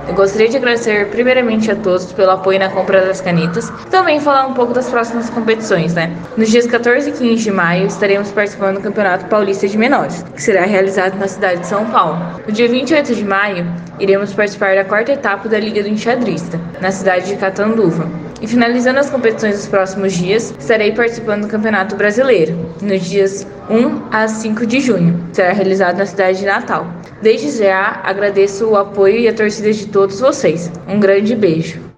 Eu gostaria de agradecer primeiramente a todos pelo apoio na compra das canetas e também falar um pouco das próximas competições, né? Nos dias 14 e 15 de maio estaremos participando do Campeonato Paulista de Menores, que será realizado na cidade de São Paulo. No dia 28 de maio, iremos participar da quarta etapa da Liga do Enxadrista, na cidade de Catanduva. E finalizando as competições dos próximos dias, estarei participando do Campeonato Brasileiro, nos dias 1 a 5 de junho, que será realizado na cidade de Natal. Desde já, agradeço o apoio e a torcida de todos vocês. Um grande beijo.